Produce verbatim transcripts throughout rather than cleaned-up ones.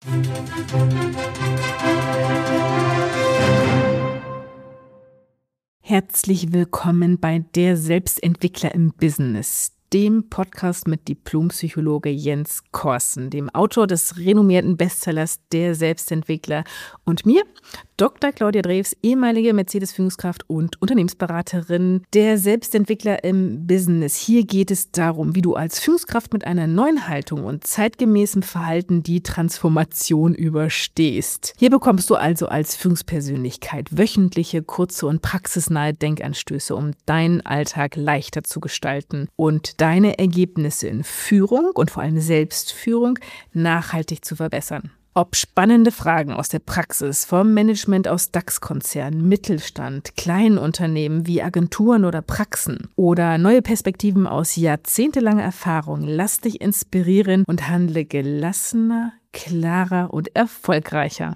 Herzlich willkommen bei Der Selbstentwickler im Business, dem Podcast mit Diplompsychologe Jens Korsen, dem Autor des renommierten Bestsellers Der Selbstentwickler, und mir, Doktor Claudia Drews, ehemalige Mercedes-Führungskraft und Unternehmensberaterin. Der Selbstentwickler im Business. Hier geht es darum, wie du als Führungskraft mit einer neuen Haltung und zeitgemäßem Verhalten die Transformation überstehst. Hier bekommst du also als Führungspersönlichkeit wöchentliche, kurze und praxisnahe Denkanstöße, um deinen Alltag leichter zu gestalten und deine Ergebnisse in Führung und vor allem Selbstführung nachhaltig zu verbessern. Ob spannende Fragen aus der Praxis, vom Management aus DAX-Konzernen, Mittelstand, kleinen Unternehmen wie Agenturen oder Praxen oder neue Perspektiven aus jahrzehntelanger Erfahrung, lass dich inspirieren und handle gelassener, klarer und erfolgreicher.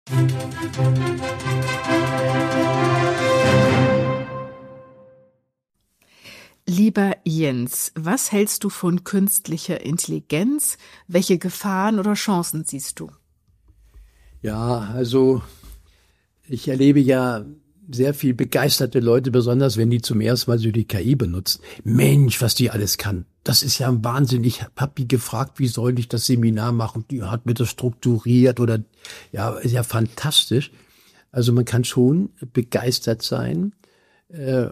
Lieber Jens, was hältst du von künstlicher Intelligenz? Welche Gefahren oder Chancen siehst du? Ja, also ich erlebe ja sehr viel begeisterte Leute, besonders wenn die zum ersten Mal so die K I benutzen. Mensch, was die alles kann. Das ist ja ein Wahnsinn. Ich habe die gefragt, wie soll ich das Seminar machen? Die hat mir das strukturiert oder ja, ist ja fantastisch. Also man kann schon begeistert sein äh,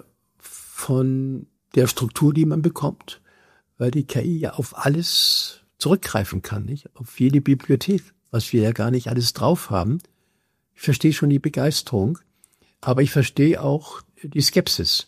von der Struktur, die man bekommt, weil die K I ja auf alles zurückgreifen kann, nicht? Auf jede Bibliothek, was wir ja gar nicht alles drauf haben. Ich verstehe schon die Begeisterung, aber ich verstehe auch die Skepsis.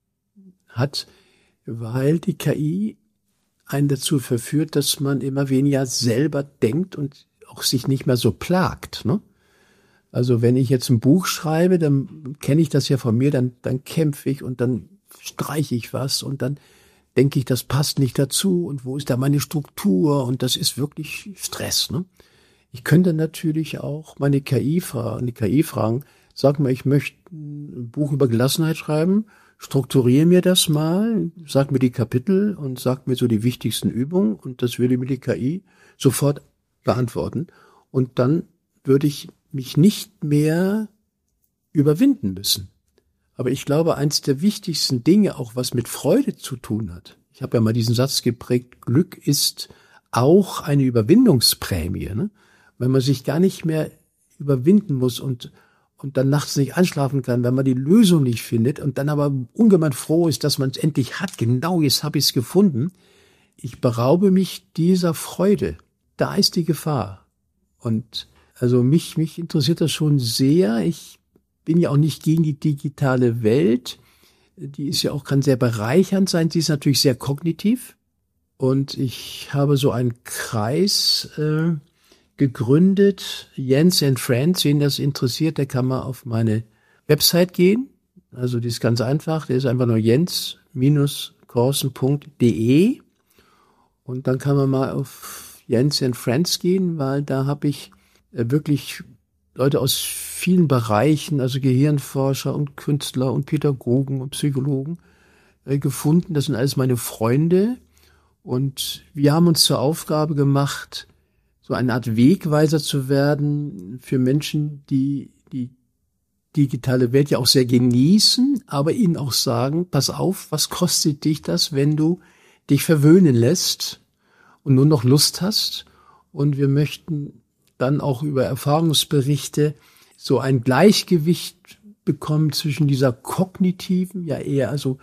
Hat, weil die K I einen dazu verführt, dass man immer weniger selber denkt und auch sich nicht mehr so plagt, ne? Also wenn ich jetzt ein Buch schreibe, dann kenne ich das ja von mir, dann, dann kämpfe ich und dann streiche ich was und dann denke ich, das passt nicht dazu und wo ist da meine Struktur, und das ist wirklich Stress, ne? Ich könnte natürlich auch meine K I fragen, die K I fragen, sag mal, ich möchte ein Buch über Gelassenheit schreiben, strukturiere mir das mal, sag mir die Kapitel und sag mir so die wichtigsten Übungen, und das würde mir die K I sofort beantworten, und dann würde ich mich nicht mehr überwinden müssen. Aber ich glaube, eins der wichtigsten Dinge, auch was mit Freude zu tun hat, ich habe ja mal diesen Satz geprägt, Glück ist auch eine Überwindungsprämie, ne? Wenn man sich gar nicht mehr überwinden muss und und dann nachts nicht einschlafen kann, wenn man die Lösung nicht findet und dann aber ungemein froh ist, dass man es endlich hat. Genau, jetzt habe ich es gefunden. Ich beraube mich dieser Freude. Da ist die Gefahr. Und also mich mich interessiert das schon sehr. Ich bin ja auch nicht gegen die digitale Welt. Die ist ja auch, kann sehr bereichernd sein. Sie ist natürlich sehr kognitiv. Und ich habe so einen Kreis äh, gegründet, Jens and Friends. Wen das interessiert, der kann mal auf meine Website gehen. Also die ist ganz einfach. Der ist einfach nur jens korsen punkt de. Und dann kann man mal auf Jens and Friends gehen, weil da habe ich äh, wirklich Leute aus vielen Bereichen, also Gehirnforscher und Künstler und Pädagogen und Psychologen äh, gefunden. Das sind alles meine Freunde. Und wir haben uns zur Aufgabe gemacht, so eine Art Wegweiser zu werden für Menschen, die die digitale Welt ja auch sehr genießen, aber ihnen auch sagen, pass auf, was kostet dich das, wenn du dich verwöhnen lässt und nur noch Lust hast? Und wir möchten dann auch über Erfahrungsberichte so ein Gleichgewicht bekommen zwischen dieser kognitiven, ja eher also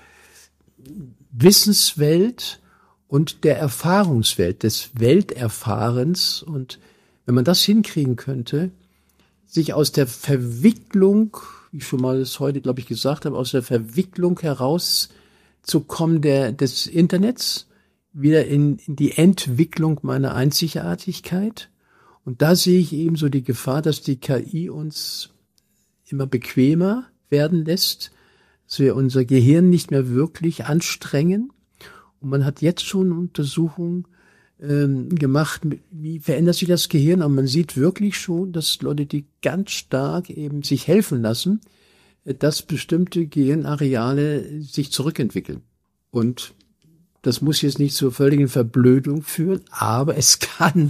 Wissenswelt und der Erfahrungswelt, des Welterfahrens. Und wenn man das hinkriegen könnte, sich aus der Verwicklung, wie ich schon mal das heute, glaube ich, gesagt habe, aus der Verwicklung herauszukommen der, des Internets, wieder in, in die Entwicklung meiner Einzigartigkeit. Und da sehe ich eben so die Gefahr, dass die K I uns immer bequemer werden lässt, dass wir unser Gehirn nicht mehr wirklich anstrengen. Und man hat jetzt schon Untersuchungen ähm, gemacht, wie verändert sich das Gehirn. Und man sieht wirklich schon, dass Leute, die ganz stark eben sich helfen lassen, dass bestimmte Gehirnareale sich zurückentwickeln. Und das muss jetzt nicht zur völligen Verblödung führen, aber es kann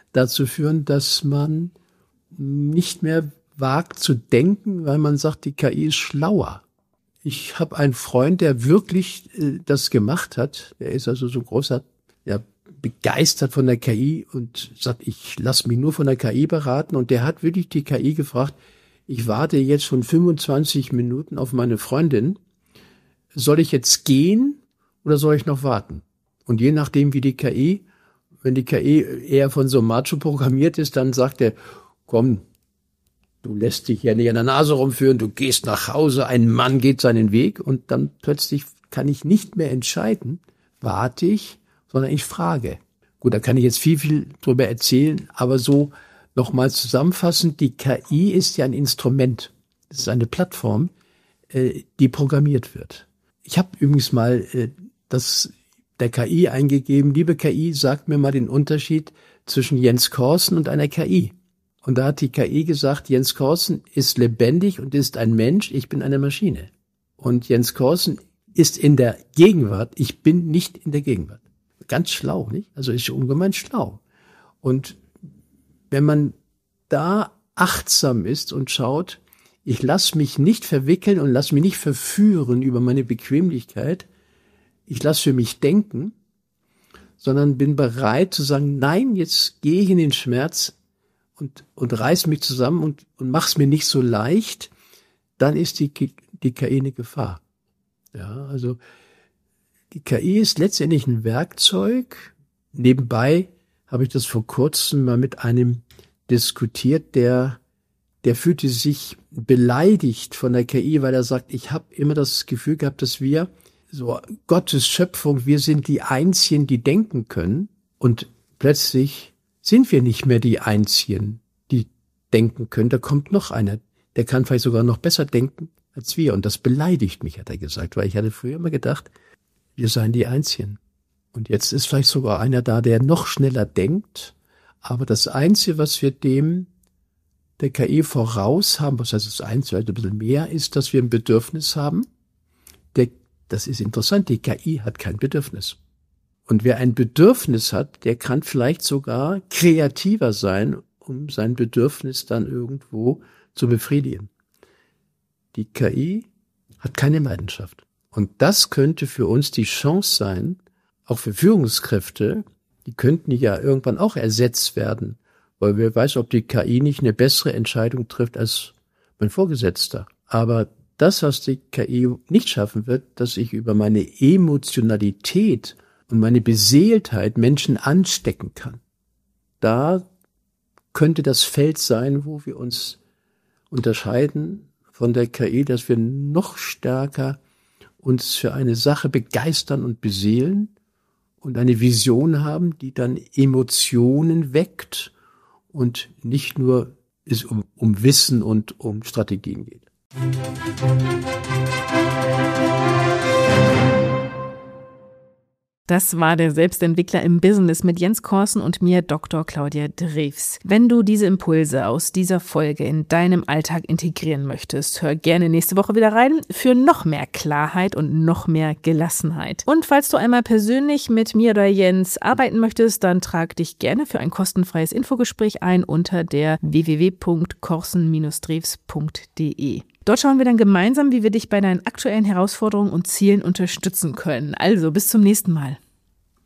dazu führen, dass man nicht mehr wagt zu denken, weil man sagt, die K I ist schlauer. Ich habe einen Freund, der wirklich äh, das gemacht hat. Der ist also so ein großer, ja, begeistert von der K I und sagt, ich lasse mich nur von der K I beraten. Und der hat wirklich die K I gefragt, ich warte jetzt schon fünfundzwanzig Minuten auf meine Freundin. Soll ich jetzt gehen oder soll ich noch warten? Und je nachdem, wie die K I, wenn die K I eher von so Macho programmiert ist, dann sagt er, komm, du lässt dich ja nicht an der Nase rumführen, du gehst nach Hause, ein Mann geht seinen Weg und dann plötzlich kann ich nicht mehr entscheiden, warte ich, sondern ich frage. Gut, da kann ich jetzt viel, viel drüber erzählen, aber so nochmal zusammenfassend, die K I ist ja ein Instrument, das ist eine Plattform, die programmiert wird. Ich habe übrigens mal das der K I eingegeben, liebe K I, sagt mir mal den Unterschied zwischen Jens Korsen und einer K I. Und da hat die K I gesagt, Jens Korsen ist lebendig und ist ein Mensch, ich bin eine Maschine. Und Jens Korsen ist in der Gegenwart, ich bin nicht in der Gegenwart. Ganz schlau, nicht? Also ist ungemein schlau. Und wenn man da achtsam ist und schaut, ich lasse mich nicht verwickeln und lasse mich nicht verführen über meine Bequemlichkeit, ich lasse für mich denken, sondern bin bereit zu sagen, nein, jetzt gehe ich in den Schmerz und, und reiß mich zusammen und, und mach's mir nicht so leicht, dann ist die, die K I eine Gefahr. Ja, also, die K I ist letztendlich ein Werkzeug. Nebenbei habe ich das vor kurzem mal mit einem diskutiert, der, der fühlte sich beleidigt von der K I, weil er sagt, ich habe immer das Gefühl gehabt, dass wir, so Gottes Schöpfung, wir sind die Einzigen, die denken können. Und plötzlich sind wir nicht mehr die Einzigen, die denken können. Da kommt noch einer, der kann vielleicht sogar noch besser denken als wir. Und das beleidigt mich, hat er gesagt, weil ich hatte früher immer gedacht, wir seien die Einzigen. Und jetzt ist vielleicht sogar einer da, der noch schneller denkt. Aber das Einzige, was wir dem der K I voraus haben, was heißt das Einzige, ein bisschen mehr, ist, dass wir ein Bedürfnis haben. Der, das ist interessant, die K I hat kein Bedürfnis. Und wer ein Bedürfnis hat, der kann vielleicht sogar kreativer sein, um sein Bedürfnis dann irgendwo zu befriedigen. Die K I hat keine Leidenschaft. Und das könnte für uns die Chance sein, auch für Führungskräfte, die könnten ja irgendwann auch ersetzt werden, weil wer weiß, ob die K I nicht eine bessere Entscheidung trifft als mein Vorgesetzter. Aber das, was die K I nicht schaffen wird, dass ich über meine Emotionalität und meine Beseeltheit Menschen anstecken kann. Da könnte das Feld sein, wo wir uns unterscheiden von der K I, dass wir noch stärker uns für eine Sache begeistern und beseelen und eine Vision haben, die dann Emotionen weckt und nicht nur es um, um Wissen und um Strategien geht. Das war der Selbstentwickler im Business mit Jens Korsen und mir, Doktor Claudia Drews. Wenn du diese Impulse aus dieser Folge in deinem Alltag integrieren möchtest, hör gerne nächste Woche wieder rein für noch mehr Klarheit und noch mehr Gelassenheit. Und falls du einmal persönlich mit mir oder Jens arbeiten möchtest, dann trag dich gerne für ein kostenfreies Infogespräch ein unter der w w w punkt korsen Bindestrich drews punkt d e. Dort schauen wir dann gemeinsam, wie wir dich bei deinen aktuellen Herausforderungen und Zielen unterstützen können. Also bis zum nächsten Mal.